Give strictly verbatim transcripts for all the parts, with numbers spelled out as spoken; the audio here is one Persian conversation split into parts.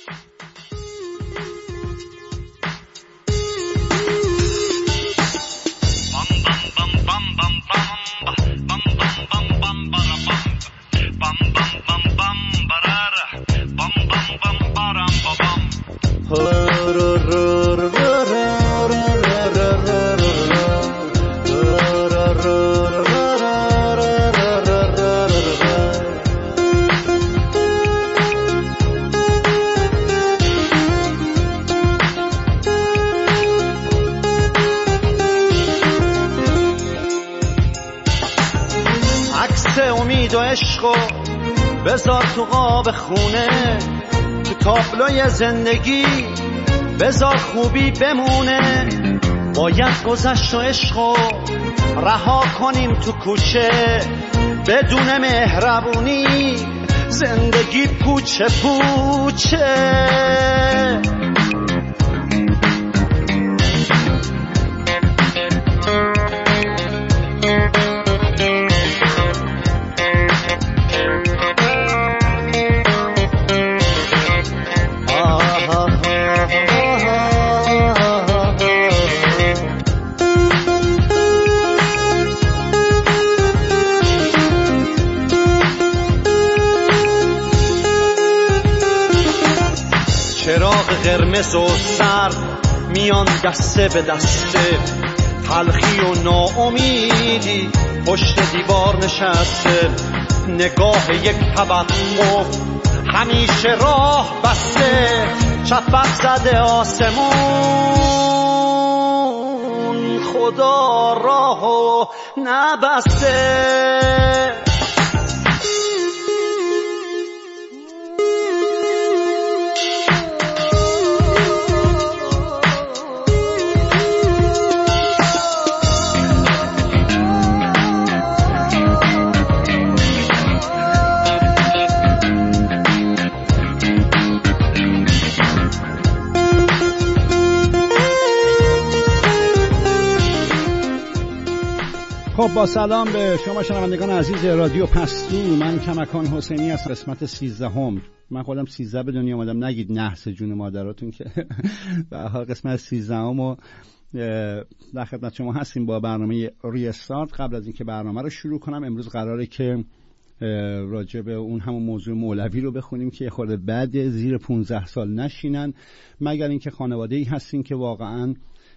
امید و عشقو بذار تو قاب خونه، تو تابلوی زندگی بذار خوبی بمونه. باید گذشت و عشقو رها کنیم تو کوچه، بدون مهربونی زندگی پوچه پوچه. چراغ قرمز و سرد میان دسته به دسته، تلخی و ناامیدی پشت دیوار نشسته. نگاه یک توقف همیشه راه بسته، شفق زده آسمون خدا راهو نبسته. خب با سلام به شما شنوندگان عزیز رادیو پستو، من کمکان حسینی از قسمت سیزدهم. من خودم سیزده به دنیا اومدم، نگید نحس جون مادراتون که به هر حال قسمت سیزدهم و در خدمت شما هستیم با برنامه ریستارت. قبل از اینکه برنامه رو شروع کنم، امروز قراره که راجع به اون همون موضوع مولوی رو بخونیم که خورده بعد زیر پانزده سال نشینن، مگر اینکه خانواده‌ای هستین که واقعاً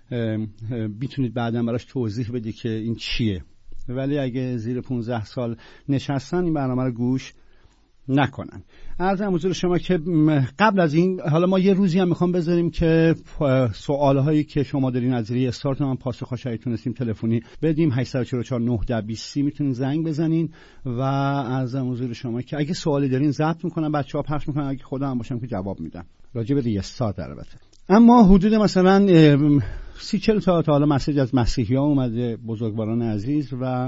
بیتونید بعداً براش توضیح بدی که این چیه. ولی اگه زیر پانزده سال نشستن این برنامه رو گوش نکنن. عرضم حضور شما که قبل از این، حالا ما یه روزی هم میخوام بذاریم که سوالهایی که شما دارین از ریستارت من پاسخش اگه تونستیم تلفنی بدیم. هشت چهار چهار نه یک صفر بیست میتونین زنگ بزنین و عرضم حضور شما که اگه سوالی دارین ضبط میکنن، بچه‌ها پخش میکنن، اگه خودم هم باشم که جواب میدم راجع به ریستارت. البته اما حدود مثلا سی چل تا تا حالا مسیج از مسیحی ها اومده، بزرگواران عزیز، و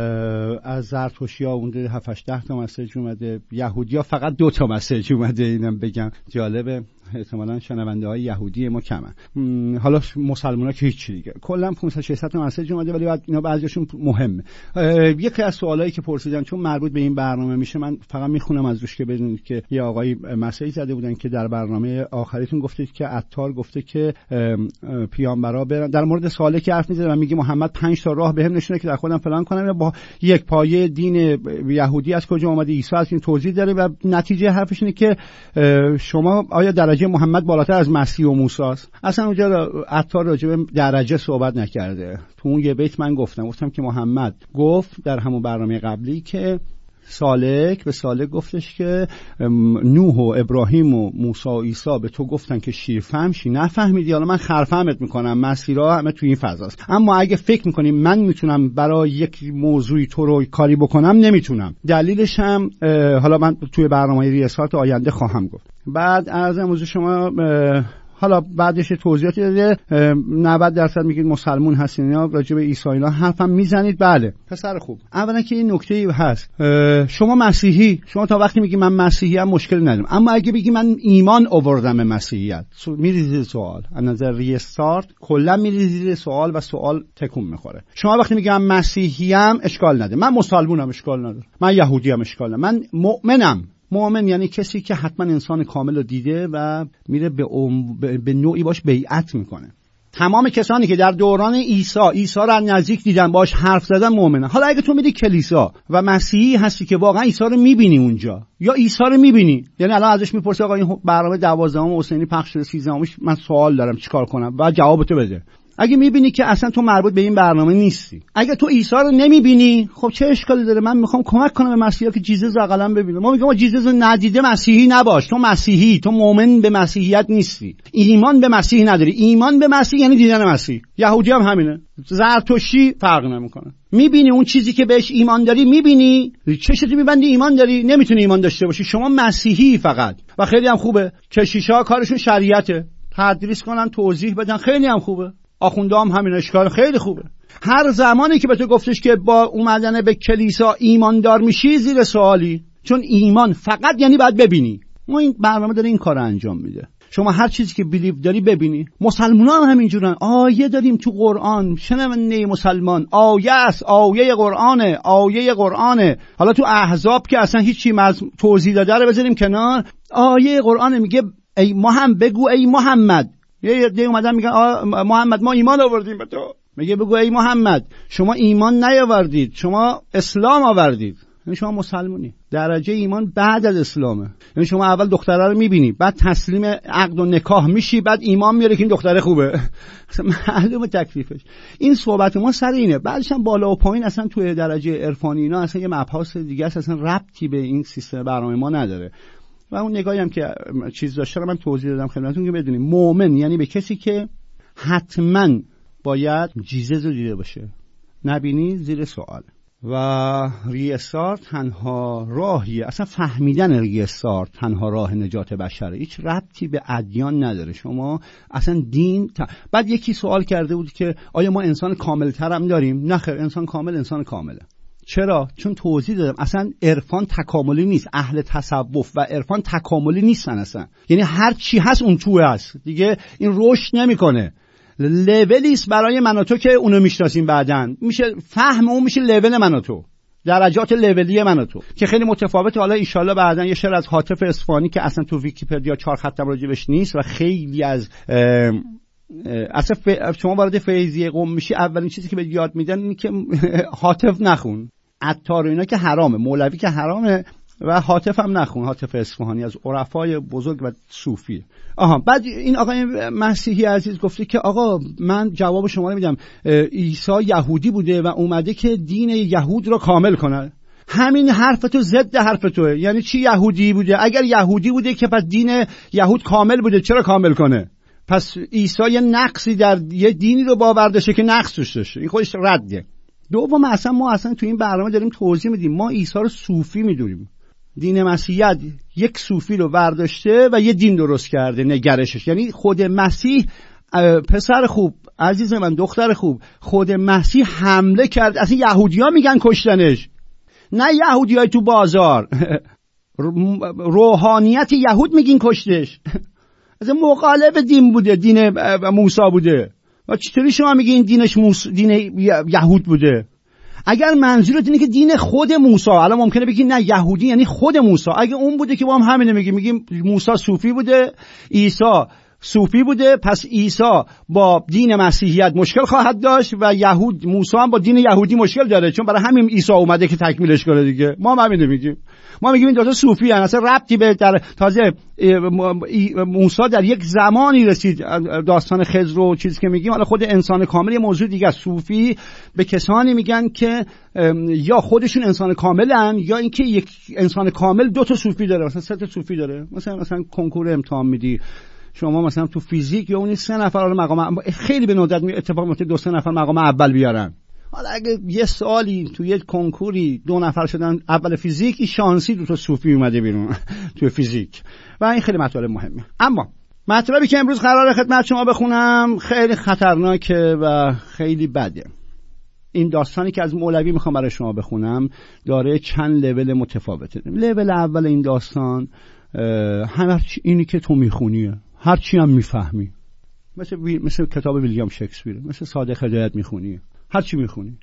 از زرتشتی ها اونده هفت هشت ده تا مسیج اومده. یهودی ها فقط دو تا مسیج اومده، اینم بگم جالبه، احتمالاً شنونده های یهودی ما کمن. حالا مسلمان ها که هیچ دیگه کلا پانصد ششصد تا مسیج اومده، ولی بعد اینا بعضیشون مهمه. یکی از سوالایی که پرسیدن چون مربوط به این برنامه میشه، من فقط میخونم از روش که بدونید که یه آقای مسیج زده بودن که در برنامه آخریتون گفتید که عطار گفته که پیامبرا برن، در مورد سوالی که حرف میزنه و میگه محمد پنج تا راه بهم نشونه که در خودم فلان کنم، با یک پایه دین یهودی از کجا اومده، عیسی از این توضیح داره و نتیجه حرفش اینه که شما آیا درجه محمد بالاتر از مسیح و موسی است؟ اصلا اونجا عطار راجع به درجه صحبت نکرده. تو اون یه بیت من گفتم گفتم که محمد گفت در همون برنامه قبلی که سالک به سالک گفتش که نوح و ابراهیم و موسی و عیسی به تو گفتن که شیر فهم شی، نفهمیدی، حالا من خرفهمت میکنم، مسیرها همه تو این فضاست. اما اگه فکر میکنی من میتونم برای یک موضوعی تو رو کاری بکنم، نمیتونم. دلیلش هم حالا من توی برنامه ریاست آینده خواهم گفت. بعد از موضوع شما حالا بعدش توضیحاتی داده. نود درصد میگید مسلمون هستین یا راجع به عیسی اینا حرفم میزنید. بله پسر خوب، اولا که این نکته ای هست، شما مسیحی، شما تا وقتی میگی من مسیحی ام مشکل ندارم، اما اگه بگی من ایمان آوردم به مسیحیت، میریزید سوال. از نظر ریستارت کلا میریزید سوال و سوال تکون میخوره. شما وقتی میگی من مسیحی ام اشکال نداره، من مسلمونم اشکال نداره، من یهودی ام اشکال نداره، من مؤمنم مؤمن یعنی کسی که حتما انسان کامل رو دیده و میره به, ام... به نوعی باش بیعت میکنه. تمام کسانی که در دوران عیسی عیسی رو از نزدیک دیدن، باش حرف زدن، مؤمنن. حالا اگه تو میری کلیسا و مسیحی هستی که واقعا عیسی رو میبینی اونجا، یا عیسی رو میبینی، یعنی الان ازش میپرسی آقا این برنامه دوازدهم حسینی پخش شده سیزدهمش، من سوال دارم چیکار کنم، بعد جوابتو بده. اگه میبینی که اصلا تو مربوط به این برنامه نیستی، اگه تو عیسی رو نمیبینی، خب چه اشکالی داره؟ من میخوام کمک کنم به مسیحا که جیزس حداقل ببینه. ما میگم جیزس رو ندیده مسیحی نباش، تو مسیحی، تو مؤمن به مسیحیت نیستی، ایمان به مسیح نداری. ایمان به مسیح یعنی دیدن مسیح. یهودی هم همینه، زرتشتی فرق نمیکنه. میبینی اون چیزی که بهش ایمان داری، میبینی چشتو میبندی ایمان داری، نمیتونی ایمان داشته باشی. شما مسیحی فقط. و خیلی هم خوبه کشیشا کارشون شریعته، تدریس کنن، توضیح بدن، خیلی هم خوبه. آخونده هم همین اشکال، خیلی خوبه. هر زمانی که به تو گفتش که با اومدن به کلیسا ایماندار میشی، زیر سوالی، چون ایمان فقط یعنی باید ببینی. ما این برنامه داره این کار انجام میده. شما هر چیزی که بیلیو داری ببینی. مسلمانان هم همینجورن. آیه داریم تو قرآن، شنونده مسلمان، آیه است، آیه قرآنه، آیه قرآنه. حالا تو احزاب که اصلا هیچی از توضیح داده رو بذاریم کنار، آیه قرآنه. میگه ای محمد، بگو ای محمد. یه عده اومدن میگن محمد ما ایمان آوردیم به تو. میگه بگو ای محمد شما ایمان نیاوردید، شما اسلام آوردید. یعنی شما مسلمانی. درجه ایمان بعد از اسلامه. یعنی شما اول دختره رو میبینی، بعد تسلیم عقد و نکاح میشی، بعد ایمان میاره که این دختره خوبه. اصلا معلومه تکلیفش. این صحبت ما سر اینه. بعدش هم بالا و پایین اصلا توی درجه عرفانی اینا اصلا یه مبحث دیگه است، اصلا ربطی به این سیستم برنامه ما نداره. و اون نگاهی هم که چیز داشته رو من توضیح دادم خدمتتون که بدونیم. مؤمن یعنی به کسی که حتما باید جیزس رو دیده باشه. نبینی زیر سوال. و ریسار تنها راهیه، اصلا فهمیدن ریسار تنها راه نجات بشره. هیچ ربطی به ادیان نداره. شما اصلا دین تا... بعد یکی سوال کرده بود که آیا ما انسان کاملتر هم داریم؟ نه خیر، انسان کامل انسان کامله. چرا؟ چون توضیح دادم اصلا عرفان تکاملی نیست. اهل تصوف و عرفان تکاملی نیستن اصلا. یعنی هر چی هست اون توه هست دیگه، این رشد نمیکنه. لولی است برای من و تو که اونو میشناسیم، بعدن میشه فهم اون، میشه لول من و تو، درجات لولی من و تو که خیلی متفاوته. حالا ان شاءالله بعدن یه شعر از حاطف اصفهانی که اصلا تو ویکی‌پدیا چهار خطم راجبش نیست و خیلی از اصلا ف... شما وارد فیضیه قم میشی، اولین چیزی که به یاد میدن اینه که حاطف نخون. عطار اینا که حرامه، مولوی که حرامه، و حاطف هم نخون. حاطف اصفهانی از عرفای بزرگ و صوفی. آها بعد این آقای مسیحی عزیز گفته که آقا من جواب شما رو میدم. عیسی یهودی بوده و اومده که دین یهود رو کامل کنه. همین حرف تو ضد حرف توه. یعنی چی یهودی بوده؟ اگر یهودی بوده که پس دین یهود کامل بوده، چرا کامل کنه؟ پس عیسی یه نقصی در یه دینی رو باور داشته که نقص توش داشته. این خودش رده. دوم اصلا ما اصلا تو این برنامه داریم توضیح میدیم، ما عیسی رو صوفی میدونیم. دین مسیحیت یک صوفی رو برداشته و یه دین درست کرده نگرشش. یعنی خود مسیح، پسر خوب، عزیز من، دختر خوب، خود مسیح حمله کرد. اصلا یهودی‌ها میگن کشتنش، نه یهودیای تو بازار. روحانیت یهود میگین کشتش. اصلا مخالف دین بوده، دین موسی بوده. و چطوری شما میگین دینش موس... دین یهود بوده؟ اگر منظورت اینه که دین خود موسی، الان ممکنه بگی نه یهودی یعنی خود موسی، اگه اون بوده که با هم همینه میگیم، میگیم موسی صوفی بوده، عیسی صوفی بوده، پس عیسی با دین مسیحیت مشکل خواهد داشت و یهود موسی هم با دین یهودی مشکل داره، چون برای همین عیسی اومده که تکمیلش کنه دیگه. ما هم همینه میگیم. ما میگیم این دو تا صوفی ان، اصلا ربطی به در تازه موسی در یک زمانی رسید، داستان خضر و چیزی که میگیم. حالا خود انسان کامل یه موضوع دیگه است. صوفی به کسانی میگن که یا خودشون انسان کاملن، یا اینکه یک انسان کامل دو تا صوفی داره، مثلا سه تا صوفی داره. مثلا مثلا کنکور امتحان میدی شما، مثلا تو فیزیک یا اون سه نفر رو مقام خیلی به ندرت می اتفاق میفته دو سه نفر مقام اول بیارن. حالا اگه یه سوالی تو یه کنکوری دو نفر شدن اول فیزیک، این شانسی دو تا صوفی اومده بیرون تو فیزیک، و این خیلی مطالب مهمه. اما مطلبی که امروز قراره خدمت شما بخونم خیلی خطرناکه و خیلی بده. این داستانی که از مولوی میخوام برای شما بخونم داره چند لول متفاوته. لول اول این داستان هر اینی که تو میخونیه، هر چی هم میفهمی، مثل مثل کتاب ویلیام شکسپیر، مثل صادق هدایت میخونی، هر چی میخونی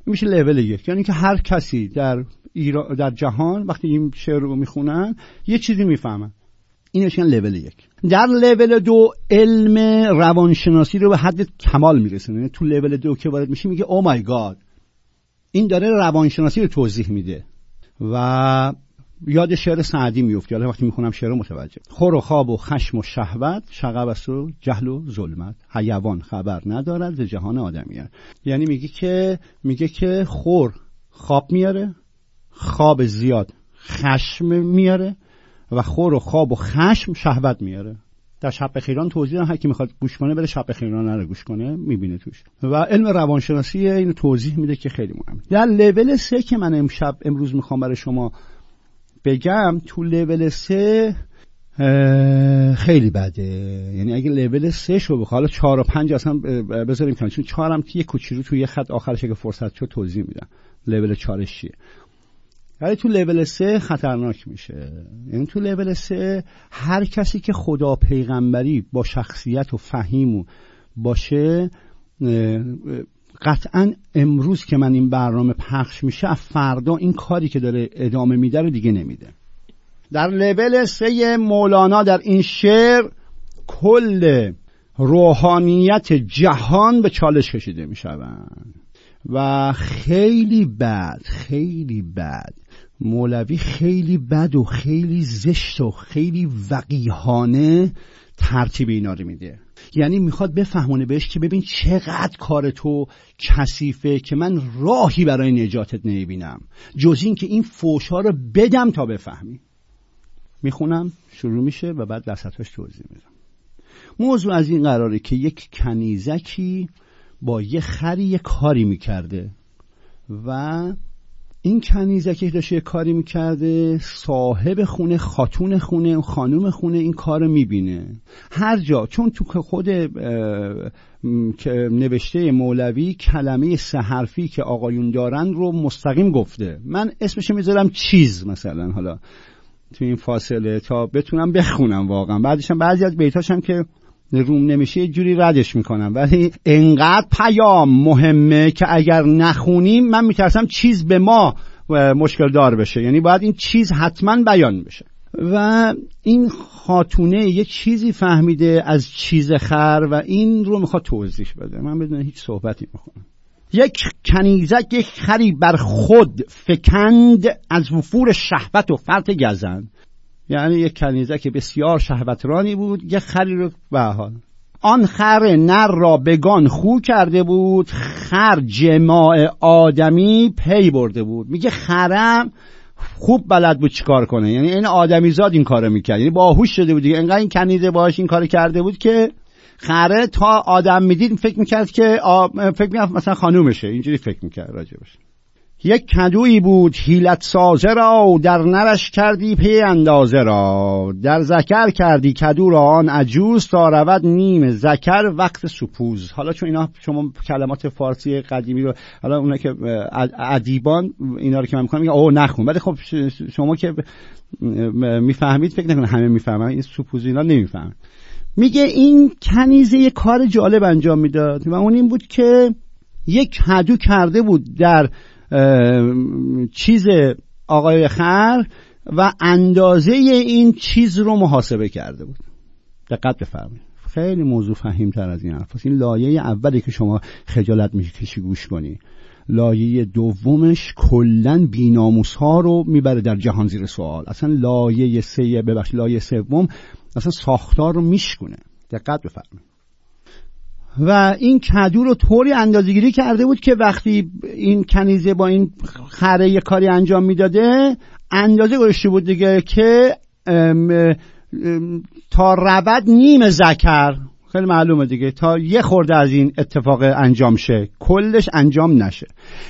میشه لول یک. یعنی که هر کسی در ایران در جهان وقتی این شعر رو میخونن یه چیزی میفهمن. اینش میگن لول یک. در لول دو علم روانشناسی رو به حد کمال میرسونه. تو لول دو که وارد میشه میگه او مای گاد، این داره روانشناسی رو توضیح میده و یاد شعر سعدی میفتی. حالا وقتی میخونم شعر رو متوجه. خور و خواب و خشم و شهوت، شغب است و جهل و ظلمت، حیوان خبر ندارد ز جهان آدمیت. یعنی میگه که میگه که خور خواب میاره، خواب زیاد خشم میاره و خور و خواب و خشم شهوت میاره. در شب خیران توضیح دادم، هر کی میخواد گوش کنه بره شب خیران رو گوش کنه میبینه توش. و علم روانشناسی اینو توضیح میده که خیلی مهمه. در لول سه که من امشب امروز میخوام برای شما بگم، تو لول سه خیلی بده. یعنی اگه لول سه شو بخوام، حالا چهار و پنج اصلا بذاریم کنار، چون چهار هم یه کوچولو توی یه خط آخرش که فرصت شد توضیح میدم لول چهارش چیه. ولی تو لول سه خطرناک میشه. یعنی تو لول سه هر کسی که خدا پیغمبری با شخصیت و فهیم باشه، قطعا امروز که من این برنامه پخش میشه فردا این کاری که داره ادامه میده رو دیگه نمیده. در لول سه مولانا در این شعر کل روحانیت جهان به چالش کشیده میشوند و خیلی بد خیلی بد مولوی خیلی بد و خیلی زشت و خیلی وقیحانه ترتیب اینا رو میده. یعنی میخواد بفهمونه بهش که ببین چقدر کار تو کثیفه که من راهی برای نجاتت نمیبینم جز این که این فوشا رو بدم تا بفهمی. میخونم شروع میشه و بعد وسطاش توضیح میدم. موضوع از این قراره که یک کنیزکی با یه خری یه کاری میکرده و این کنیزکی داشته یه کاری میکرده، صاحب خونه، خاتون خونه، خانوم خونه این کار میبینه. هر جا، چون تو خود نوشته مولوی کلمه سه حرفی که آقایون دارن رو مستقیم گفته، من اسمش میذارم چیز مثلا حالا تو این فاصله تا بتونم بخونم واقعا. بعدش هم بعضی از بیتاش هم که روم نمیشه یه جوری ردش میکنم، ولی انقدر پیام مهمه که اگر نخونیم من میترسم چیز به ما مشکل دار بشه. یعنی باید این چیز حتما بیان بشه. و این خاتونه یه چیزی فهمیده از چیز خر و این رو میخواد توضیح بده. من بدون هیچ صحبتی میخونم. یک کنیزک یک خری بر خود فکند، از وفور شهوت و فرط گزند. یعنی یک کنیزک بسیار شهوترانی بود، یک خری رو به حال آن خر نر را بگان خو کرده بود، خر جماع آدمی پی برده بود. میگه خرم خوب بلد بود چیکار کنه، یعنی این آدمی زاد این کارو میکرد، یعنی باهوش شده بود دیگه. انقدر این کنیزه باهاش این کارو کرده بود که خره تا آدم میدید فکر میکرد که آ... فکر میکرد مثلا خانومشه، اینجوری فکر میکرد راجبش. یک کدویی بود حیلت سازه را، در نرش کردی پی اندازه را، در ذکر کردی کدو را آن عجوز، تا رود نیم ذکر وقت سپوز. حالا چون اینا شما کلمات فارسی قدیمی رو، حالا اونا که ادیبان اینا رو که من میگم اوه نخون، ولی خب شما که میفهمید فکر نکنید همه میفهمن، این سپوز اینا نمیفهمن. میگه این کنیزه یک کار جالب انجام میداد و اون این بود که یک کدو کرده بود در چیز آقای خر و اندازه این چیز رو محاسبه کرده بود. دقت بفرمایید، خیلی موضوع فهیم‌تر از این حرفاست. این لایه اولی که شما خجالت میکشی گوش کنی. لایه دومش کلن بی‌ناموس‌ها رو میبره در جهان زیر سوال. اصلا لایه سه ببخشید لایه سوم اصلا ساختار رو میشکنه. دقت بفرمایید. و این کدو رو طوری اندازه‌گیری کرده بود که وقتی این کنیزه با این خره یه کاری انجام میداده اندازه گذاشته بود دیگه که ام ام تا رود نیم ذکر. خیلی معلومه دیگه تا یه خورده از این اتفاق انجام شه، کلش انجام نشه.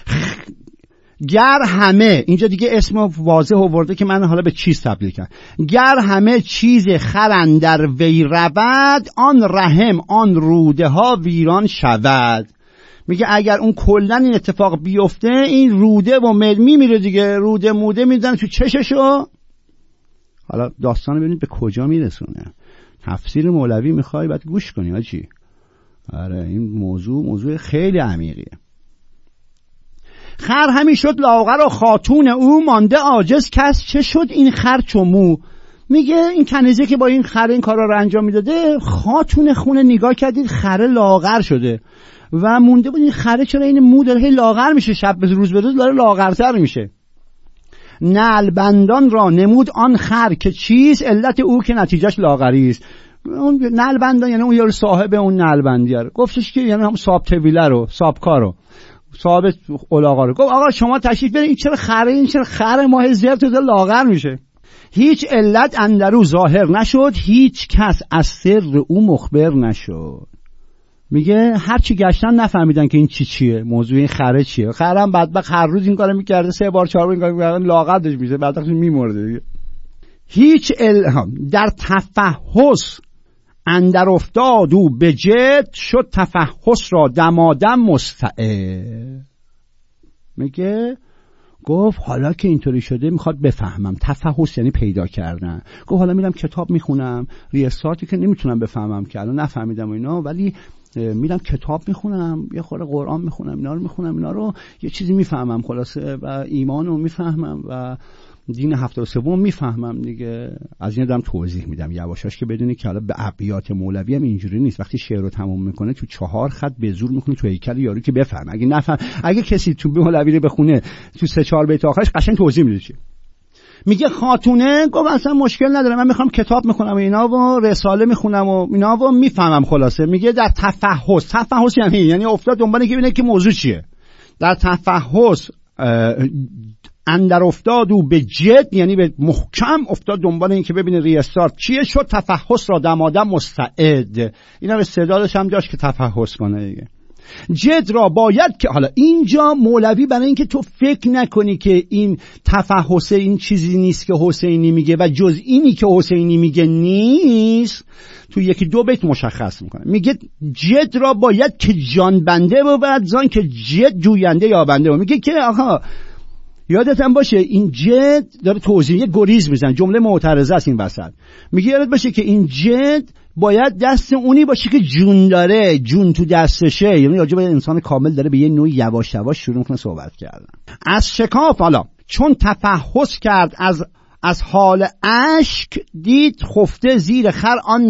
گر همه، اینجا دیگه اسم واضح آورده که من حالا به چیز تبدیل کردم. گر همه چیز خرن در وی رود، آن رحم آن روده ها ویران شود. میگه اگر اون کلن این اتفاق بیفته این روده و ملمی میره دیگه، روده موده میدن تو چششو. حالا داستان ببینید به کجا میرسونه. تفسیر مولوی میخوای بعد گوش کنی آجی. آره این موضوع موضوع خیلی عمیقیه. خر همین شد لاغر و خاتون او مانده عاجز کس چه شد این خر چمو. میگه این کنیزه که با این خر این کارا رو انجام میداده، خاتون خونه نگاه کردید خر لاغر شده و مونده بود این خره چرا این مو داره هی لاغر میشه، شب به روز به روز داره لاغرتر میشه. نعلبندان را نمود آن خر که چیز علت او که نتیجهش لاغری است. اون نعلبندان یعنی اون یارو صاحب اون نعلبندی رو گفتش که یعنی هم صاحب طویله رو، صاحبکارو، صاحب الاغا رو گفت آقا شما تشریف برید، این چرا خره، این چرا خر ماه زرت داره لاغر میشه. هیچ علت اندرو ظاهر نشد، هیچ کس از سر او مخبر نشد. میگه هر چی گشتن نفهمیدن که این چی چیه، موضوع این خره چیه. خرم بدبخت هر روز این کارو میکرده، سه بار چهار بار این کارو میکرده، لاغرش میشه، بعدش میمرده دیگه. هیچ الهام در تفحص اندر افتاد و به جد شد، تفحص را دمادم مستعد. میگه گفت حالا که اینطوری شده میخواد بفهمم. تفحص یعنی پیدا کردن. گفت حالا میرم کتاب میخونم، ریاضاتی که نمیتونم بفهمم که الان نفهمیدم و اینا، ولی میرم کتاب میخونم، یه خورده قرآن میخونم، اینا رو میخونم، اینا رو یه چیزی میفهمم خلاصه، و ایمان رو میفهمم و دین هفتاد و سوم میفهمم دیگه. از این دارم توضیح میدم یواشاش که بدونی که حالا به ابیات مولوی هم اینجوری نیست. وقتی شعر رو تموم میکنه تو چهار خط به زور میکنه تو هیکل یارو که بفهم. اگه نفهم، اگه کسی تو مولوی رو بخونه تو سه چهار بیت آخرش قشنگ توضیح میده. چی میگه خاتونه؟ گفت اصلا مشکل نداره، من میخوام کتاب میخونم و اینا و رساله میخونم و اینا و میفهمم خلاصه. میگه در تفحص، تفحص یعنی یعنی افتاد دنبال اینکه ببینه که موضوع چیه. در تفحص اندر افتاد و به جد یعنی به محکم افتاد دنبال این که ببینه ریاستار چیه. شد تفحص را دمادم مستعد. اینا به استعدادش هم داشت که تفحص کنه دیگه. جد را باید که حالا اینجا مولوی برای اینکه تو فکر نکنی که این تفحص این چیزی نیست که حسینی میگه و جز اینی که حسینی میگه نیست، تو یکی دو بیت مشخص میکنه. میگه جد را باید که جان بنده بود زان که جد جوینده یا بنده بود. میگه که آقا یادت هم باشه این جد داره توضیح، یه گریز میزن، جمله معترضه است این وسط. میگه یادت باشه که این جد باید دست اونی باشه که جون داره، جون تو دستشه، یعنی راجع به انسان کامل داره به یه نوعی یواش یواش شروع میکنه صحبت کردن. از شکاف حالا چون تفحص کرد از از حال اشک، دید خفته زیر خر آن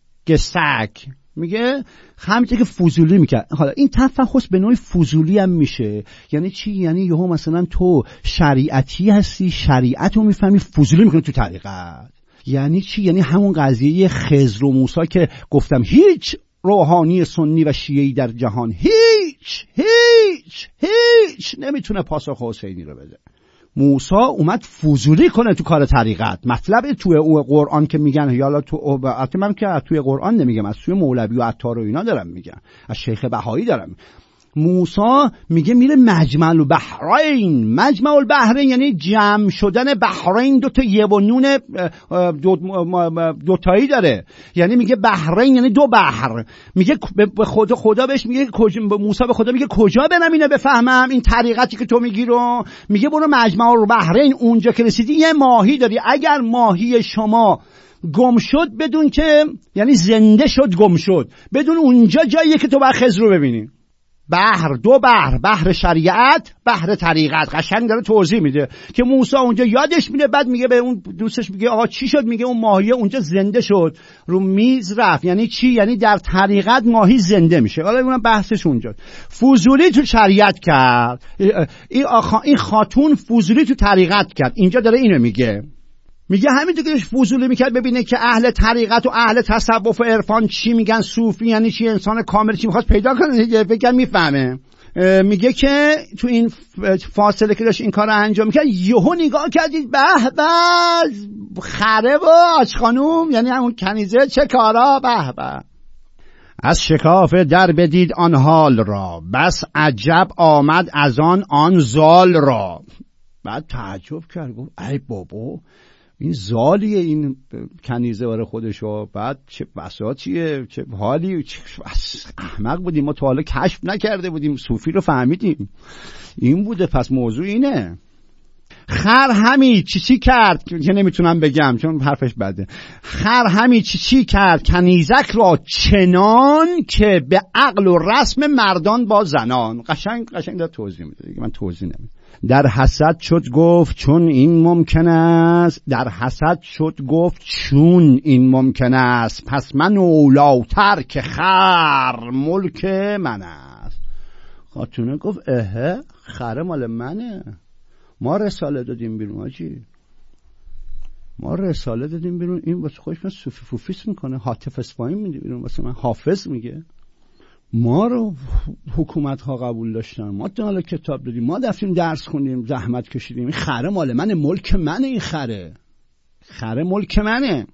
نرگسک. میگه همینطور که فضولی میکرد. حالا این تفحص به نوعی فضولی هم میشه. یعنی چی؟ یعنی یهو مثلا تو شریعتی هستی، شریعت رو میفهمی، فضولی میکنی تو طریقت. یعنی چی؟ یعنی همون قضیه خضر و موسی که گفتم هیچ روحانی سنی و شیعی در جهان هیچ هیچ هیچ نمیتونه پاسخ حسینی رو بده. موسی اومد فضولی کنه تو کار طریقت. مطلب توی او قرآن که میگن، یالا تو البته من که توی قرآن نمیگم، از توی مولوی و عطار و اینا دارم میگم، از شیخ بهایی دارم. موسی میگه میره مجمع البحرین. مجمع البحرین یعنی جمع شدن بحرین، دو تا یه و نون دو, دو تایی داره، یعنی میگه بحرین یعنی دو بحر. میگه به خدا خدا بهش میگه موسی به خدا میگه کجا برم اینو بفهمم این طریقتی که تو میگی رو؟ میگه برو مجمع البحرین، اونجا که رسیدی یه ماهی داری، اگر ماهی شما گم شد بدون که یعنی زنده شد گم شد، بدون اونجا جاییه که تو باید خضر رو ببینی. بحر، دو بحر، بحر شریعت، بحر طریقت. قشنگ داره توضیح میده که موسی اونجا یادش میده، بعد میگه به اون دوستش میگه آقا چی شد؟ میگه اون ماهی اونجا زنده شد، رو میز رفت. یعنی چی؟ یعنی در طریقت ماهی زنده میشه. حالا اونم بحثش اونجا. فضولی تو شریعت کرد، این آخا این خاتون فضولی تو طریقت کرد. اینجا داره اینو میگه. میگه همینطور که فضولی میکرد ببینه که اهل طریقت و اهل تصوف و عرفان چی میگن، صوفی یعنی چی، انسان کامل چی، میخواد پیدا کنه دیگه، فکر میفهمه. میگه که تو این فاصله که داشت این کار رو انجام میکرد، یهو نگاه کردید به به خره و آج خانوم، یعنی همون کنیزه چه کارا، به به. از شکاف در بدید آن حال را، بس عجب آمد از آن آن زال را. بعد تعجب کرد، گفت ای بابا این زالیه این کنیزه برای خودشو، بعد چه بساطیه، چه حالی، چه احمق بودیم ما، تا حالا کشف نکرده بودیم، صوفی رو فهمیدیم این بوده. پس موضوع اینه. خر همی چی چی کرد که نمیتونم بگم چون حرفش بده. خر همی چی چی کرد کنیزک را چنان که به عقل و رسم مردان با زنان. قشنگ قشنگ داره توضیح میده دیگه، من توضیح نمیدم. در حسد شد گفت چون این ممکن است، در حسد شد گفت چون این ممکن است، پس من اولاتر که خر ملک من است. خاتونه گفت اه خر مال منه، ما رساله دادیم بیرون آجی، ما رساله دادیم بیرون، این واسه خودش من صوفی فوفیس میکنه، حاطف اسفاهانی میده بیرون، واسه من حافظ میگه ما رو حکومت ها قبول داشتن، ما دنبال کتاب دادیم، ما رفتیم درس خوندیم، زحمت کشیدیم، این خره مال منه، ملک منه، این خره خره ملک منه.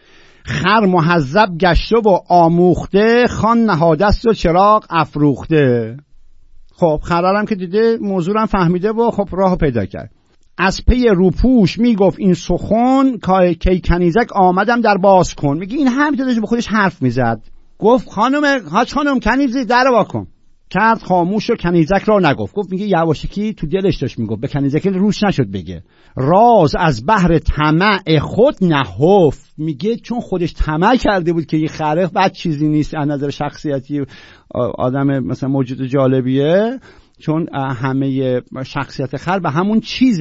خر محذب گشته و آموخته، خان نهاده است و چراغ افروخته. خب خرارم که دیده موضوع هم فهمیده و خب راهو پیدا کرد. از پی روپوش میگفت این سخن، کی کنیزک آمدم در باز کن. میگه این همینطور داشت به خودش حرف میزد. گفت خانم حاج خانم کنیزی در وا کن. کرد خاموش و کنیزک را نگفت. گفت میگه یواشکی تو دلش داشت میگفت، به کنیزک روش نشد بگه. راز از بحر طمع خود نهفت. میگه چون خودش طمع کرده بود که این خره بد چیزی نیست از نظر شخصیتی، آدم مثلا موجود جالبیه، چون همه شخصیت خر به همون چیز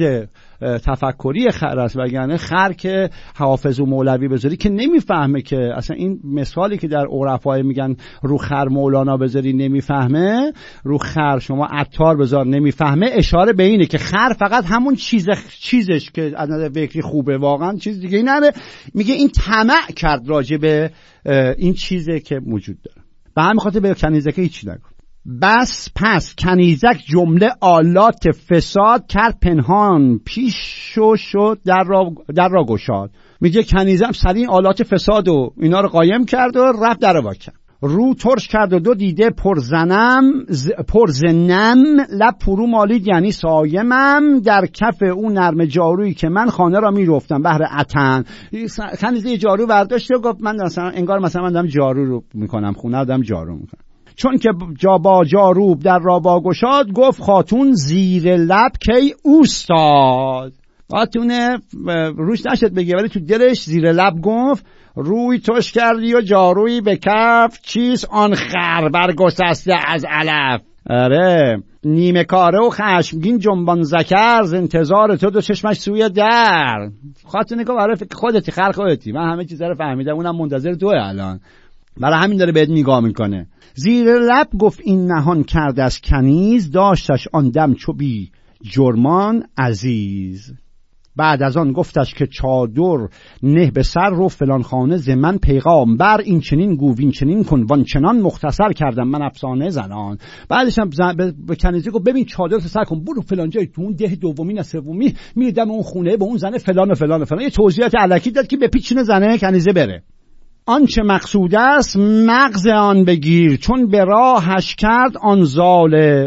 تفکری خر است، وگرنه خر که حافظ و مولوی بذاری که نمیفهمه، که اصلا این مثالی که در عرفای میگن رو خر مولانا بذاری نمیفهمه، رو خر شما عطار بذار نمیفهمه، اشاره به اینه که خر فقط همون چیز چیزش که از نظر فکری خوبه، واقعا چیز دیگه ای نره. میگه این طمع کرد راجع به این چیزی که وجود داره، به همین خاطر به کنیزک هیچ نگفت. بس پس کنیزک جمله آلات فساد کرد پنهان، پیش شو شد در را, در را گشاد. میگه کنیزم سریع آلات فساد و اینا رو قایم کرد و رفت در وا کرد. رو ترش کرد و دو دیده پر زنم پر زنم، لب پرو مالید یعنی سایمم، در کف اون نرم جارویی که من خانه را میرفتم بهر عطن. کنیزه جارو برداشت و گفت من مثلا انگار مثلا من دارم جارو رو میکنم، خونه دارم جارو میکنم. چون که جا با جاروب در را با گشاد، گفت خاتون زیر لب کی اوستاد. خاتونه روش نشد بگه ولی تو دلش زیر لب گفت روی توش کردی و جاروی به کف، چیز آن خر برگسسته از علف. آره نیمه کاره و خشمگین جنبان ذکر، ز انتظار تو دو چشمش سوی در. خاتونه گفت آره خودتی خر خودتی، من همه چیزا رو فهمیدم، اونم منتظر توه الان، برای همین داره بهت نگاه میکنه. زیر لب گفت این نهان کرد از کنیز، داشتش آن دم چو بی جرمان عزیز. بعد از آن گفتش که چادر نه به سر رو فلان خانه زمن پیغام بر، این چنین گو وین چنین کن وان چنان، مختصر کردم من افسانه زنان. بعدش هم به کنیزی گفت ببین چادر رو سر کن، برو فلان جای تو اون ده دومی نه سومی میری دم اون خونه به اون زنه فلان و فلان و فلان. یه توضیحات الکی داد که به پیچونه زنه کنیزه بره. آنچه مقصود است مغز آن بگیر، چون به راهش کرد آن زال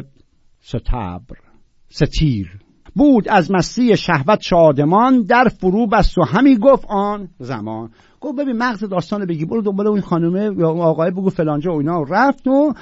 ستبر ستیر. بود از مستی شهوت شادمان، در فرو بست و همی گفت آن زمان. گفت ببین مغز داستان بگیر، برو دنبال اون خانومه یا آقای بگو فلانجا و اینا. رفت و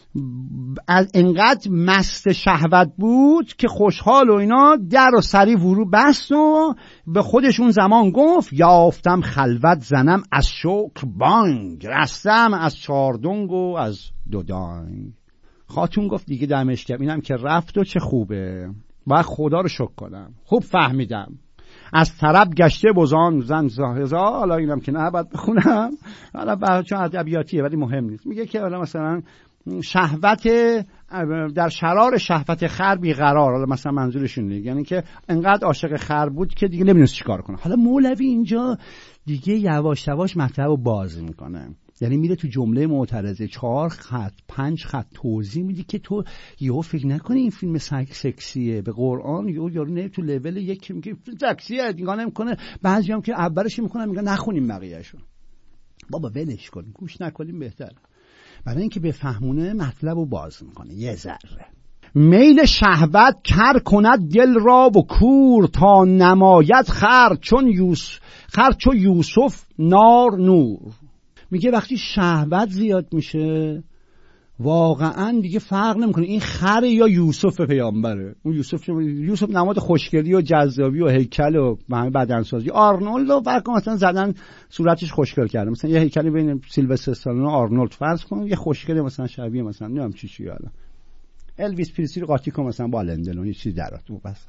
از انقدر مست شهوت بود که خوشحال و اینا، در و سری ورو بست و به خودش اون زمان گفت یافتم خلوت زنم از شکر بانگ، رستم از چاردنگ و از دودانگ. خاتون گفت دیگه دمش کرد، اینم که رفت و چه خوبه، باید خدا رو شکر کنم، خوب فهمیدم. از طرب گشته بزان زن زاهزا. حالا اینم که نه باید بخونم، حالا چون ادبیاتیه ولی مهم نیست. میگه که حالا مثلا شهوت در شرار شهوت خر بیقرار، حالا مثلا منظورشون دیگه یعنی که انقدر عاشق خر بود که دیگه نمیدونست چیکار کنه. حالا مولوی اینجا دیگه یواش یواش مطلب رو باز میکنه، یعنی میره تو جمله معترضه چهار خط پنج خط توضیح میدی که تو یهو فکر نکنی این فیلم سکسیه، به قرآن یهو یارو نه تو لول یک میگه سکسیه نگاه نمیکنه، بعضی هم که اولش میکنن میگن نخونیم بقیه‌شو، بابا ولش کن گوش نکنیم بهتره، برای اینکه بفهمونه مطلب رو باز میکنه یه ذره. میل شهوت کر کند دل را و کور، تا نماید خر چون یوسف خر چو یوسف نار نور. میگه وقتی شهوت زیاد میشه واقعا دیگه فرق نمیکنه این خر یا یوسف پیامبره. اون یوسف یوسف نماد خوشگلی و جذابی و هیکل و همه بدنسازی. آرنولد رو فرض کن مثلا زدن صورتش خوشگل کرده، مثلا یه هیکلی بین سیلوستر استالون و آرنولد فرض کن، یه خوشگلی مثلا شبیه مثلا نمیدونم چی چی الان الویس پریسلی رو قاطی کن مثلا با آلندلون یه چیز درات بس.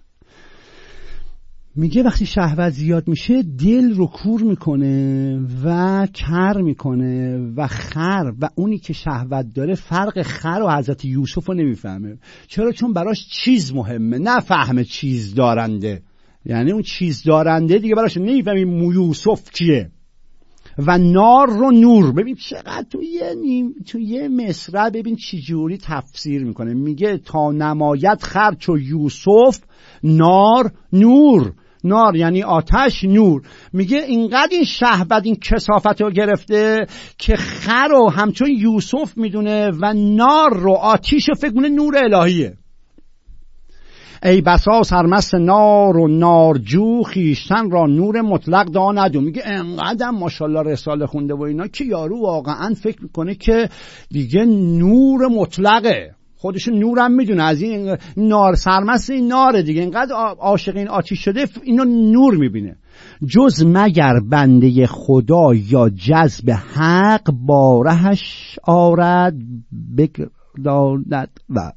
میگه وقتی شهوت زیاد میشه دل رو کور میکنه و کر میکنه و خر و اونی که شهوت داره فرق خر و حضرت یوسف رو نمیفهمه. چرا؟ چون براش چیز مهمه، نه فهم چیز دارنده. یعنی اون چیز دارنده دیگه براش نمیفهمی مو یوسف کیه. و نار رو نور. ببین چقدر تو یه نیم تو یه مصرع ببین چی جوری تفسیر میکنه. میگه تا نماید خر چو یوسف نار نور. نار یعنی آتش، نور. میگه اینقدر این شهوت این کثافت رو گرفته که خر رو همچون یوسف میدونه و نار رو آتیش رو فکر کنه نور الهیه. ای بسا سرمست نار و نارجو خیشتن را نور مطلق داند. میگه انقدر ماشاءالله رساله خونده و اینا که یارو واقعا فکر میکنه که دیگه نور مطلقه، خودش نورم میدونه، از این نار سرمست این ناره دیگه، اینقدر عاشق این آتیش شده اینو نور میبینه. جز مگر بنده خدا یا جذب حق بارهش آرد بگرداند و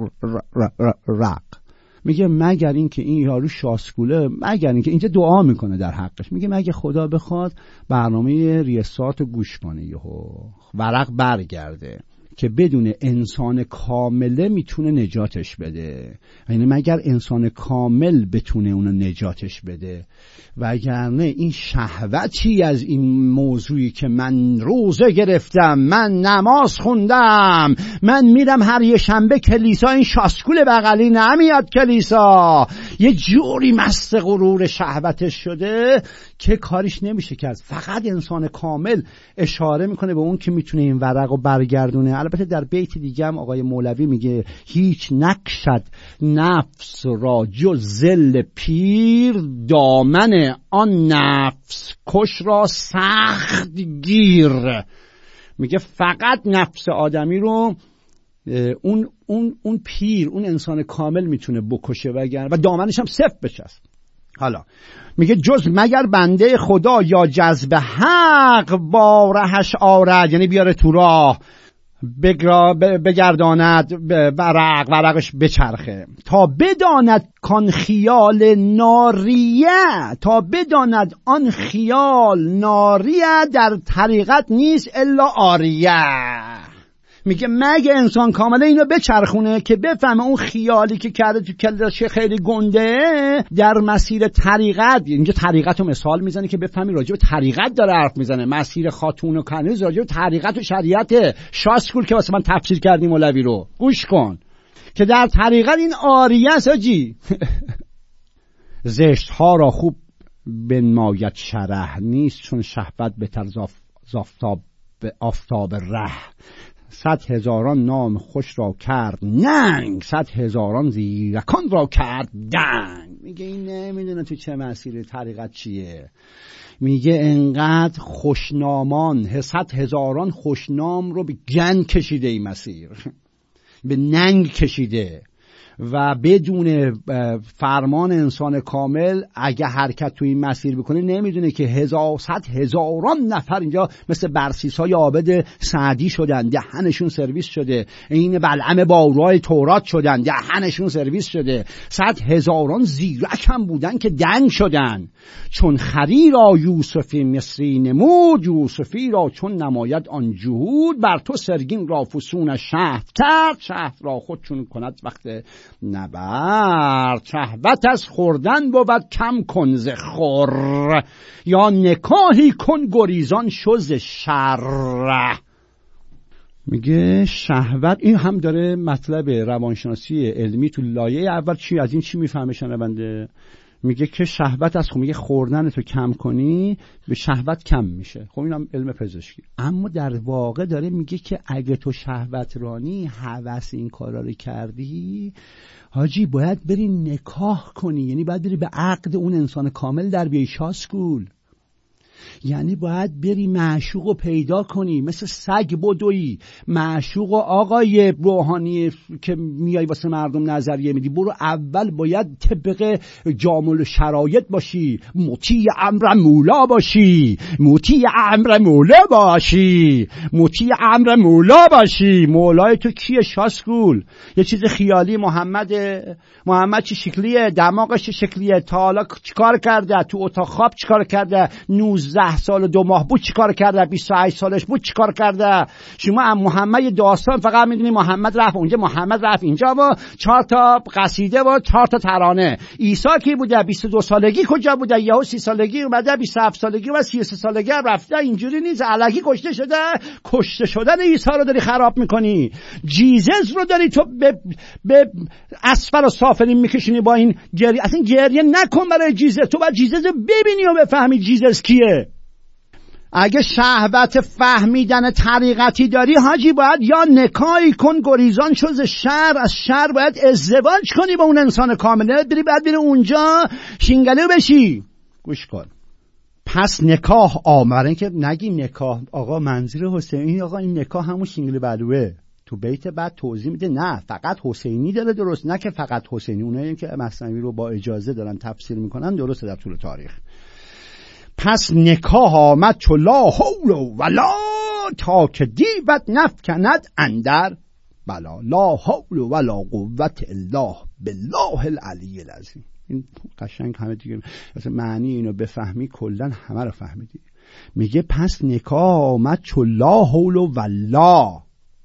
رق. میگه مگر این که این یارو شاسکوله، مگر این که اینجا دعا میکنه در حقش، میگه مگه خدا بخواد برنامه ریاست رو گوش کنه یهو ورق برگرده که بدون انسان کامله میتونه نجاتش بده. یعنی مگر انسان کامل بتونه اونو نجاتش بده، وگرنه این شهوتی از این موضوعی که من روزه گرفتم، من نماز خوندم، من میرم هر یه شنبه کلیسا، این شاسکول بغلی نمیاد کلیسا، یه جوری مست غرور شهوتش شده که کاریش نمیشه کرد. فقط انسان کامل اشاره میکنه به اون که میتونه این ورقو برگردونه. البته در بیت دیگه هم آقای مولوی میگه هیچ نکشد نفس را جز ذل پیر، دامن آن نفس کش را سخت گیر. میگه فقط نفس آدمی رو اون اون اون پیر، اون انسان کامل میتونه بکشه وگرنه و دامنش هم سفت بچسب. حالا میگه جز مگر بنده خدا یا جذب حق با رهش آرد، یعنی بیاره تو راه بگرداند ورق ورقش بچرخه، تا بداند کان خیال ناریه، تا بداند آن خیال ناریه در طریقت نیست الا آریه. میگه مگه انسان کامله اینو بچرخونه که بفهمه اون خیالی که کرده تو کلش خیلی گنده در مسیر طریقت. اینجا طریقت رو مثال میزنه که بفهمی راجع به طریقت داره حرف میزنه، مسیر خاتون و کنیز، راجع به طریقت و شریعت شاسکول که واسه من تفسیر کردیم مولوی رو گوش کن که در طریقت این آریه است آجی. زشت ها را خوب بنماید شرح، نیست چون شهوت بهتر زافتاب آفتاب ره. صد هزاران نام خوش را کرد ننگ، صد هزاران زیرکان را کرد دنگ. میگه این نمیدونه تو چه مسیر طریقت چیه. میگه انقدر خوشنامان، صد هزاران خوشنام رو به گند کشیده این مسیر، به ننگ کشیده و بدون فرمان انسان کامل اگه حرکت توی این مسیر بکنه نمیدونه که هزار صد هزاران نفر اینجا مثل برسیسای عابد سعدی شدن، دهنشون سرویس شده، این بلعم بارای تورات شدن، دهنشون سرویس شده، صد هزاران زیرک هم بودن که دنگ شدن. چون خری را یوسفی مصری نمود، یوسفی را چون نماید آن جهود، بر تو سرگین را فسون شهد کرد، شهد را خود چون کند وقت نبرد. شهوت از خوردن بود کم کن ز خور، یا نکاحی کن گریزان شز شر. میگه شهوت، این هم داره مطلب روانشناسی علمی تو لایه اول. چی از این چی میفهمه شنونده؟ میگه که شهوت از خب میگه خوردن تو کم کنی به شهوت کم میشه. خب اینم علم پزشکی، اما در واقع داره میگه که اگه تو شهوت رانی هوس این کارا رو کردی حاجی باید بری نکاح کنی، یعنی باید بری به عقد اون انسان کامل در بیای شاسکول. یعنی باید بری معشوق رو پیدا کنی، مثل سگ بدوی. معشوق و آقای روحانی که میای واسه مردم نظریه میدی، برو اول باید طبق جامل شرایط باشی، مطیع امر مولا باشی، مطیع امر مولا باشی، مطیع امر مولا باشی. مولای تو کیه شاسکول؟ یه چیز خیالی محمد. محمد چه شکلیه؟ دماغش چه شکلیه؟ تا حالا چیکار کرده؟ تو اتاق خواب چیکار کرده؟ نوزده سال دو ماه بود چیکار کرده؟ بیست و هشت سالش بود چیکار کرده؟ شما هم محمد داستان فقط میدونی محمد رفت اونجا، محمد رفت اینجا و چهار تا قصیده و چهار تا ترانه. عیسی کی بوده؟ بیست و دو سالگی کجا بوده؟ یهو سی سالگی اومده، بیست و هفت سالگی و سی و سه سالگی رفته. اینجوری نیست. الکی کشته شده. کشته شدن عیسی رو داری خراب میکنی. جیزس رو داری تو به, به اسفل و سافلین میکشونی با این گریه. اصلا گریه نکن برای جیزس. تو باید جیزس ببینی و بفهمی جیزس کیه. اگه شهوت فهمیدن طریقتی داری حاجی، باید یا نکاحی کن گریزان شوز شر، از شر باید ازدواج کنی با اون انسان کامل، بری بعد بری اونجا شینگله بشی. گوش کن. پس نکاح آمرن که نگی نکاح آقا منظور حسینی، آقا این نکاح همون شینگله بلوه. تو بیت بعد توضیح میده نه فقط حسینی داره درست، نه که فقط حسینی. اونایی که مثنوی رو با اجازه دارن تفسیر میکنن درسته در طول تاریخ. پس نکاح آمد چو لا حول ولا تا که دیوت نفکند اندر بلا. لا حول ولا قوت الا بالله العلی العظیم. این قشنگ همه دیگه مثلا معنی اینو بفهمی کلا همه رو فهمیدی. میگه پس نکاح آمد چو لا حول ولا،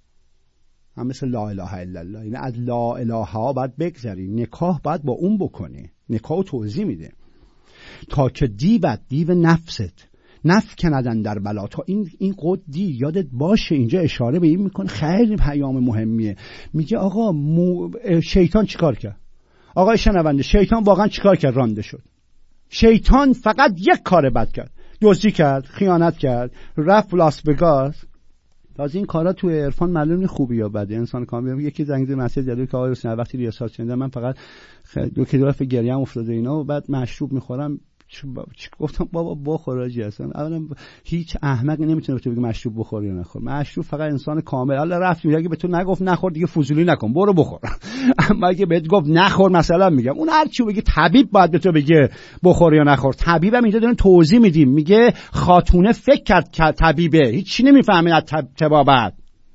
هم مثل لا اله الا الله. این از لا اله ها باید بگذری، نکاح باید با اون بکنی. نکاح توضیح میده تا که دیوت دیو نفست نفکندن در بلا. تا این این قدی یادت باشه. اینجا اشاره به این میکنه، خیلی پیام مهمیه. میگه آقا مو... شیطان چیکار کرد؟ آقای شنونده، شیطان واقعا چیکار کرد؟ رانده شد. شیطان فقط یک کار بد کرد، دزدی کرد، خیانت کرد، رفت لاس وگاس. از این کارا تو عرفان معلومه خوبی یا بده. انسان کامل یکی زنگ زد مسیح دلیل که آقای حسین وقتی ریاست شدم من فقط دو کیلو رفت گریه ام افتاده اینا و بعد مشروب میخورم. گفتم بابا بخور راجی هستم. اولا هیچ احمقی نمیتونه به تو بگه مشروب بخور یا نخور. مشروب فقط انسان کامل. حالا رفت میگه اگه به تو نگفت نخور دیگه فضولی نکن، برو بخور. اما اگه بهت گفت نخور مثلا میگم اون هر چی بگه طبیب باید به تو بگه بخور یا نخور. طبیبم اینجا دارن توضیح میدیم. میگه خاتونه فکر کرد که طبیبه، هیچ چی نمیفهمه از طبابت.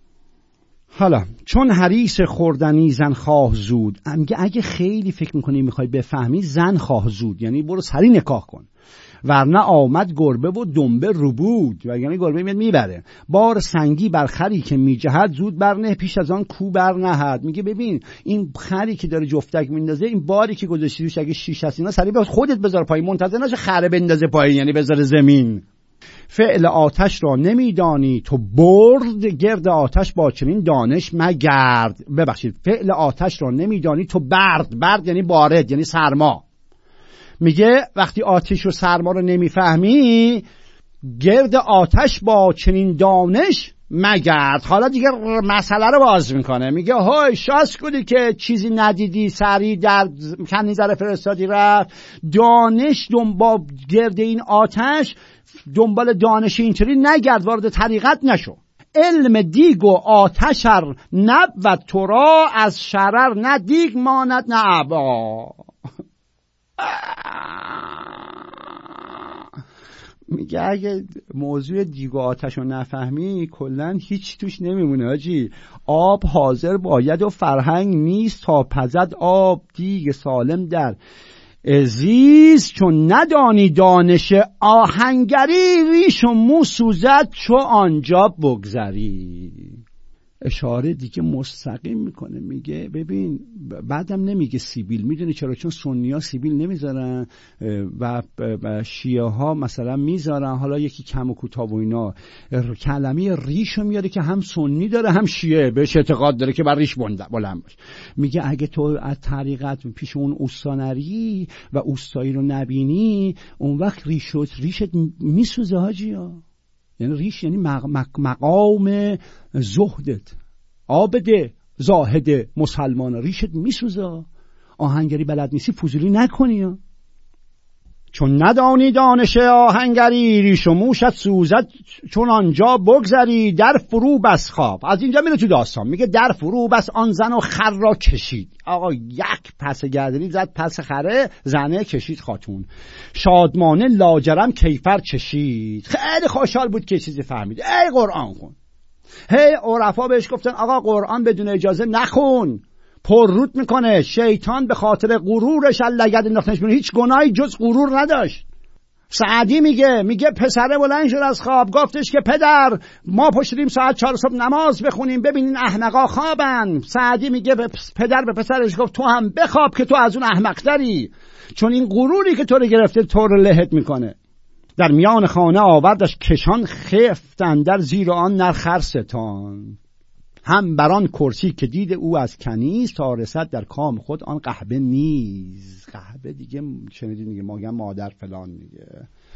حالا چون حریص خوردنی زن خواه زود، میگه اگه خیلی فکر میکنی میخوای بفهمی زن خواه زود، یعنی برو سری نکاح کن. ورنه آمد گربه و دنبه رو بود، و یعنی گربه میاد میبره. بار سنگی بر خری که میجهد زود برنه پیش از آن کو بر نهد. میگه ببین این خری که داره جفتک میندازه، این باری که گذاشتی روش اگه شیش هست اینا سری به خودت بذار پایین، منتظر نشه خره بندازه پایین، یعنی بذاره زمین. فعل آتش را نمیدانی تو برد، گرد آتش با چنین دانش مگرد. ببخشید فعل آتش را نمیدانی تو برد. برد یعنی بارد، یعنی سرما. میگه وقتی آتش و سرما رو نمیفهمی گرد آتش با چنین دانش مگرد. حالا دیگه مسئله رو باز میکنه. میگه های شاس کنی که چیزی ندیدی سری در کنیزر فرستادی رفت. دانش دنبال گرد این آتش، دنبال دانش اینطوری نگرد، وارد طریقت نشو. علم دیگ و آتشر نب و تو را از شرر نه دیگ ماند نه عبا. میگه اگه موضوع دیگ و آتش رو نفهمی کلن هیچ توش نمیمونه حاجی. آب حاضر باید و فرهنگ نیست تا پزد آب دیگ سالم در عزیز. چون ندانی دانش آهنگری ریش و مو سوزد چو آنجا بگذری. اشاره دیگه مستقیم میکنه. میگه ببین بعدم نمیگه سیبیل. میدونی چرا؟ چون سنی ها سیبیل نمیذارن و شیعه ها مثلا میذارن. حالا یکی کم و کوتاه و اینا کلمه ریشو میاره که هم سنی داره هم شیعه بهش اعتقاد داره که بر ریش بلند باشه. میگه اگه تو از طریقت پیش اون اوستانری و اوستایی رو نبینی اون وقت ریشت ریشت میسوزه حاجی ها. یعنی ریش یعنی مقام زهدت، عابده زاهده مسلمان، ریشت میسوزه. آهنگری بلد نیستی فضولی نکنی. چون ندانی دانش آهنگری، ریش و موشت سوزد چون آنجا بگذری. در فرو بس خواب. از اینجا میره تو داستان، میگه در فرو بس آن زن و خر را کشید. آقا یک پس گردنی زد پس خره، زنه کشید خاتون. شادمانه لاجرم کیفر چشید. خیلی خوشحال بود که چیزی فهمید. ای قرآن خون. هی عرفا بهش گفتن آقا قرآن بدون اجازه نخون، پررود میکنه. شیطان به خاطر غرورش لگد انداختنش بیرون. هیچ گناهی جز غرور نداشت. سعدی میگه میگه پسره بلند شد از خواب، گفتش که پدر ما پشتیم ساعت چهار صبح نماز بخونیم، ببینین احمقا خوابن. سعدی میگه پدر به پسرش گفت تو هم بخواب که تو از اون احمقتری، چون این غروری که تو رو گرفته تو رو لهت میکنه. در میان خانه آوردش کشان، خفتن در زیر آن نر خرستان. هم بران کرسی که دید او از کنیز، تا رسد در کام خود آن قحبه نیز. قحبه دیگه شنیدین دیگه، ما گم مادر فلان دیگه.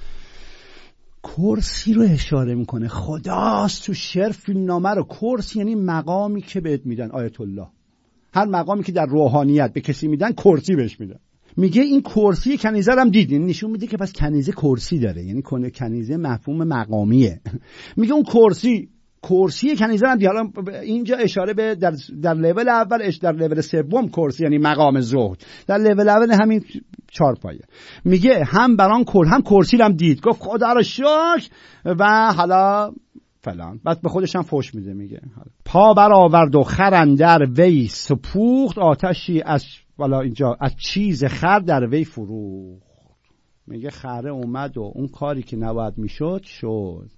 کرسی رو اشاره میکنه. خداست تو شعر فیلمنامه رو. کرسی یعنی مقامی که بهت میدن آیت الله. هر مقامی که در روحانیت به کسی میدن کرسی بهش میدن. میگه این کرسی کنیزه رو هم دیدین، نشون میده که پس کنیزه کرسی داره، یعنی کنیزه مفهوم مقامیه. میگه اون کرسی کرسی کنیزه هم دیگه. اینجا اشاره به در در لول اول، در لول سوم کرسی یعنی مقام زهد، در لول اول همین چهار پایه. میگه هم بران کر هم کرسی رو هم دید، گفت خدا رو شکر و حالا فلان. بعد به خودش هم فوش میده، میگه پا برآورد و خر اندر وی سپوخت، آتشی از والا اینجا از چیز خر در وی فروخت. میگه خره اومد و اون کاری که نباید میشد شد.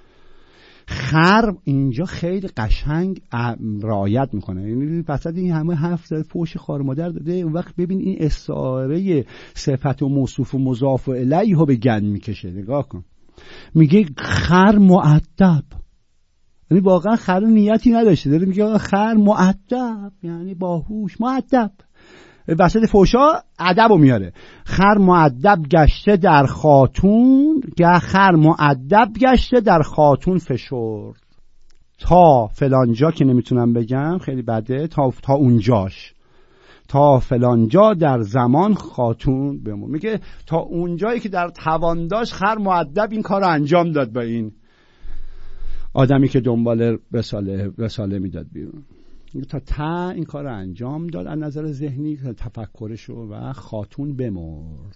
خر اینجا خیلی قشنگ رعایت میکنه، یعنی وسط این همه حرف زده فوش خار مادر داده، اون وقت ببین این استعاره صفت و موصوف و مضاف الیه رو به گند میکشه. نگاه کن، میگه خر مؤدب، یعنی واقعا خر نیتی نداشته، داره میگه خر مؤدب یعنی باهوش، مؤدب. وسط فوشا ادبو میاره. خر مؤدب گشته در خاتون، گه خر مؤدب گشته در خاتون فشرد. تا فلانجا که نمیتونم بگم خیلی بده، تا تا اونجاش، تا فلانجا در زمان خاتون بمون. میگه تا اونجایی که در توان داشت خر مؤدب این کارو انجام داد با این آدمی که دنبال رساله رساله میداد بیرون. تا تا این کار رو انجام داد از نظر ذهنی، تفکرش و خاتون بمرد.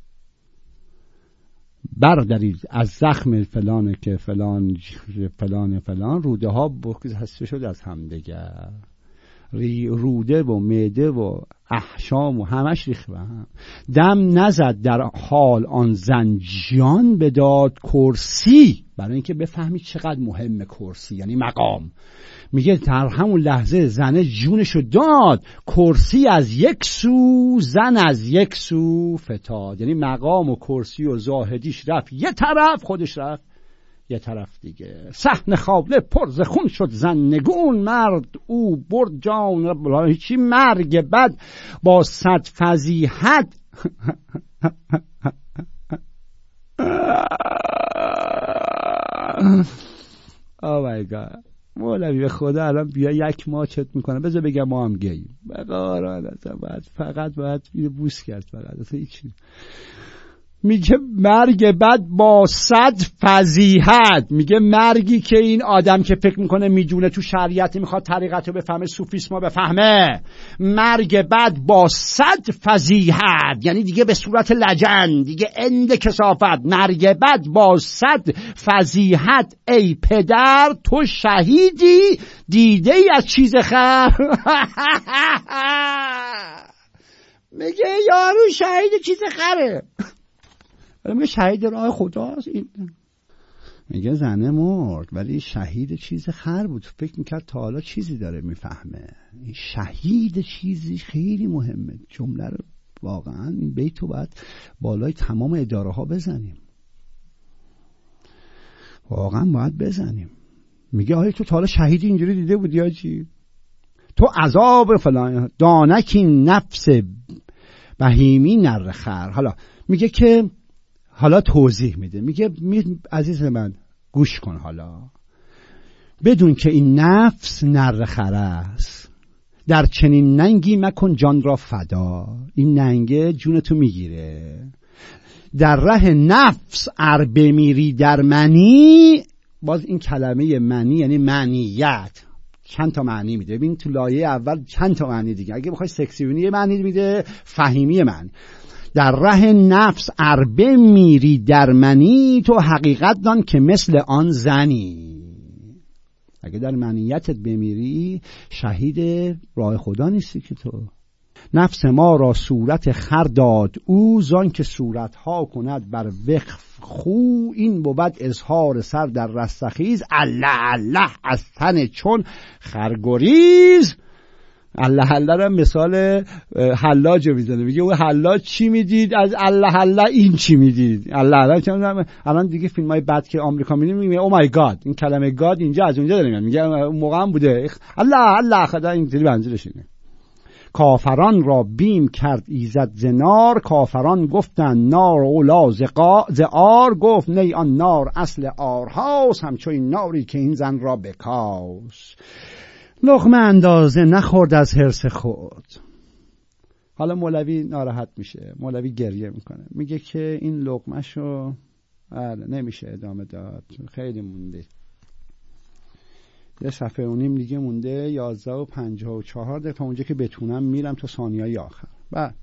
بردارید از زخم فلانه که فلان فلان فلان، روده ها بکسته شد از هم دیگر. روده و معده و احشام و همش ریخت به هم. دم نزد در حال آن زنجیان، بداد کرسی، برای اینکه بفهمید چقدر مهمه کرسی یعنی مقام. میگه در همون لحظه زنه جونشو داد، کرسی از یک سو زن از یک سو فتاد. یعنی مقام و کرسی و زاهدیش رفت یه طرف، خودش رفت یه طرف دیگه. صحن خاله پر ز خون شد زن نگون، مرد او برد جان هیچی مرگ بد با صد فضیحت. Oh my God. مولوی به خدا الان بیا یک ماه چت میکنه، بذار بگم ما هم گییم. بقاران اصلا باید فقط باید بوس کرد فقط اصلا هیچی. میگه مرگ بد با صد فضیحت. میگه مرگی که این آدم که فکر میکنه میدونه تو شریعت میخواد طریقت رو بفهمه، صوفیسم رو بفهمه، مرگ بد با صد فضیحت یعنی دیگه به صورت لجن، دیگه اند کثافت. مرگ بد با صد فضیحت، ای پدر تو شهیدی دیده ای از چیز خر. میگه یارو شهید چیز خره، میگه شهید راه خداست. این میگه زنه مرد ولی شهید چیز خر بود. فکر میکرد تا حالا چیزی داره میفهمه. این شهید چیزی خیلی مهمه. جمله رو واقعا این بیتو باید بالای تمام اداره ها بزنیم، واقعا باید بزنیم. میگه آیا تو تا حالا شهیدی اینجوری دیده بودی یا چی؟ تو عذاب فلان دانکی نفس بهیمی نر خر. حالا میگه که حالا توضیح میده، میگه می عزیز من گوش کن، حالا بدون که این نفس نر خر است، در چنین ننگی مکن جان را فدا. این ننگه جونتو میگیره. در ره نفس ار بمیری در منی. باز این کلمه منی یعنی معنیت چند تا معنی میده. ببین تو لایه اول چند تا معنی دیگه، اگه بخوای سکسی بینی یه معنی میده فهیمی معنی. در ره نفس ار بمیری در منی تو حقیقت دان که مثل آن زنی. اگه در منیتت بمیری شهید راه خدا نیستی که تو. نفس ما را صورت خر داد او زان که صورتها کند بر وقف خو. این بود اظهار سر در رستخیز الله الله از تن چون خرگریز. الله الله را مثال حلاج میزنه، میگه اون حلاج چی میدید از الله الله این چی میدید. الله الله الان دیگه فیلم های بد که آمریکا میبینیم میگه او مای گاد، این کلمه گاد اینجا از اونجا داره میاد، میگه اون موقع هم بوده الله الله خدا اینجوری منظورش اینه. کافران را بیم کرد ایزد زنار، کافران گفتن نار اولا زعار. گفت نی آن نار اصل آرهاست، همچون ناری که این زن را بکاس. لقمه اندازه نخورد از حرص خود. حالا مولوی ناراحت میشه، مولوی گریه میکنه، میگه که این لقمه‌شو نمیشه ادامه داد، خیلی مونده، یه صفحه و نیم دیگه مونده، یازده و پنجاه و چهار دقیقه تا اونجا که بتونم میرم تا ثانیه‌های آخر. بله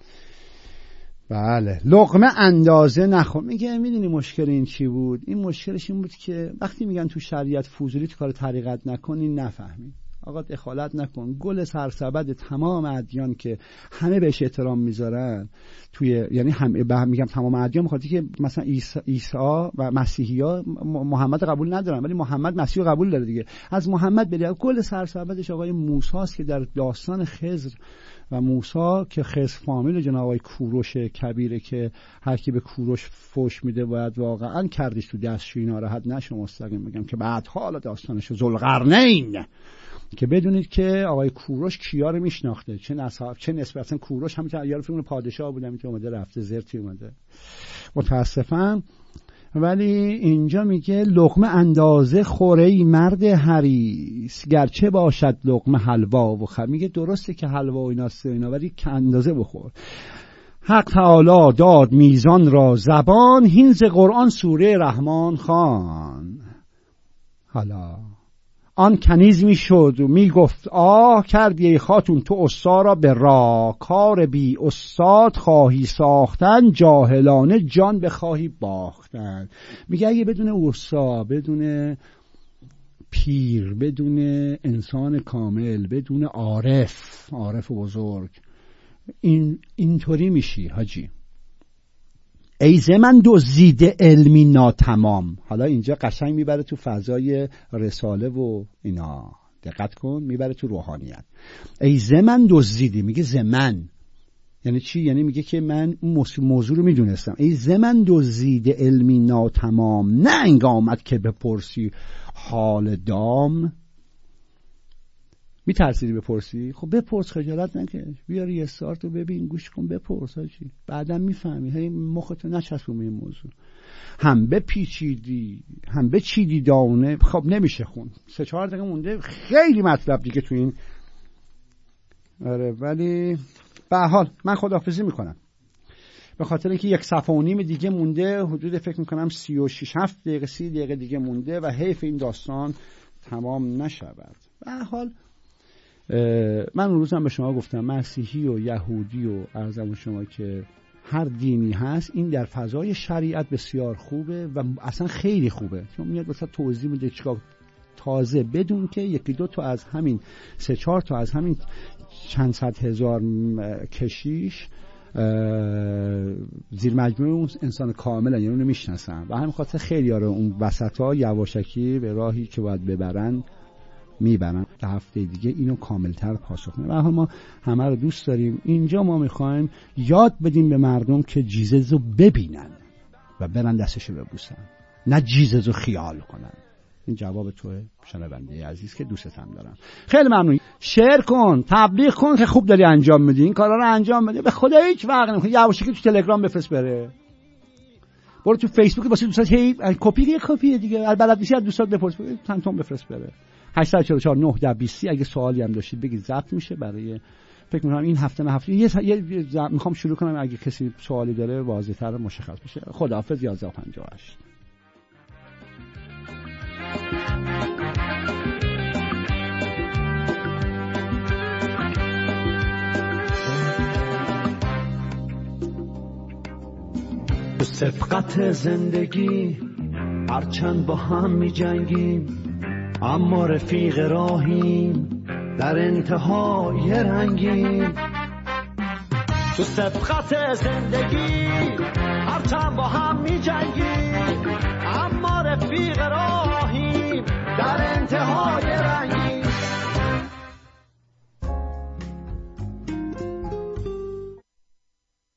بله لقمه اندازه نخور. میگه میدونی مشکل این چی بود؟ این مشکلش این بود که وقتی میگن تو شریعت فضولی تو کار طریقت نکنی، نفهمی. آقا دخالت نکن. گل سرسبد تمام ادیان که همه بهش احترام میذارن توی، یعنی هم میگم تمام ادیان، میخواد که مثلا عیسی, عیسی و مسیحی‌ها محمد قبول ندارن ولی محمد مسیح رو قبول داره دیگه. از محمد بری گل سرسبدش آقای موسی است که در داستان خضر و موسی که خضر فامیل جناب آقای کوروش کبیره که هر کی به کوروش فوش میده باید واقعا کردش تو دستشویی ناراحت نشه. مستقیم میگم که بعد حالا داستانشو ذوالقرنین که بدونید که آقای کوروش کیا رو میشناخته، چه نسب چه نسبت. اصلا کوروش همین یارو فکر پادشاه بود، همین که اومده رفته زرتی اومده متاسفم. ولی اینجا میگه لقمه اندازه خوری مرد حریص، گرچه باشد لقمه حلوا و خمیر. میگه درسته که حلوا و ایناست اینا، ولی که اندازه بخور. حق تعالی داد میزان را زبان، هینز قرآن سوره رحمان خوان. حالا آن کنیز می شد و می گفت آه، کردی ای خاتون تو استا را به راه. کار بی استاد خواهی ساختن، جاهلانه جان بخواهی باختن. میگه اگه بدون استا، بدون پیر، بدون انسان کامل، بدون عارف، عارف بزرگ، این اینطوری میشی حاجی. ای ز من دزدیده علمی ناتمام. حالا اینجا قشنگ میبره تو فضای رساله و اینا، دقت کن، میبره تو روحانیت. ای ز من دزدیدی، میگه ز من یعنی چی؟ یعنی میگه که من اون موضوع رو میدونستم. ای ز من دزدیده علمی ناتمام، نه انگامت که بپرسی حال دام. میترسیدی بپرسی؟ خب بپرس، خجالت نکش، بیار یه استارت رو ببین، گوش کن، بپرس هاچی، بعدم میفهمی. هی مختو نچسبون این موضوع. هم بپیچیدی هم بچیدی دانه. خب نمیشه خون، سه چهار دقیقه مونده، خیلی مطلب دیگه تو این. آره ولی به هر حال من خداحافظی میکنم به خاطر اینکه یک صفحه و نیم دیگه مونده، حدود فکر میکنم سی و شش هفت دقیقه سی دقیقه دیگه مونده و حیف این داستان تمام نشود. به هر حال من اون روزم به شما گفتم مسیحی و یهودی و عرضم شما که هر دینی هست، این در فضای شریعت بسیار خوبه و اصلا خیلی خوبه، چون میاد واسه توضیح میده چیکار. تازه بدون که یکی دو تا از همین سه چهار تا از همین چند صد هزار کشیش زیر مجموعه اون انسان کامل، یعنی اونو میشناسن و همین خاطر خیلی ها رو اون وسطا یواشکی به راهی که باید ببرن میبرن. تا هفته دیگه اینو کاملتر پاسخ میدم. و ما همه رو دوست داریم. اینجا ما میخوایم یاد بدیم به مردم که جیزس رو ببینن و برن دستشو ببوسن، نه جیزس رو خیال کنن. این جواب توه شنونده عزیز که دوستت هم دارم. خیلی ممنون. شیر کن، تبلیغ کن که خوب داری انجام میدی، این کارا رو انجام بده. به خدا هیچ فرقی نمیکنه. یواشکی تو تلگرام بفرست بره، برو تو فیسبوک واسه دوستات هی کپی یه کپی دیگه بلد نیستی از دوستات بپرس، چند تا بفرست بره. هشت چهار چهار نه یک صفر اگه سوالی هم داشتید بگید ضبط میشه برای فکر می‌کنم این هفته نه هفته یه, یه ز... میخوام شروع کنم، اگه کسی سوالی داره واضح‌تر مشخص بشه. خداحافظ. یازده و پنجاه و هشت. تو سبقت زندگی هرچند با هم می جنگیم، اما رفیق راهیم در انتهای رنگیم. تو سبقت زندگی هرچند با هم می جنگیم، اما رفیق راهیم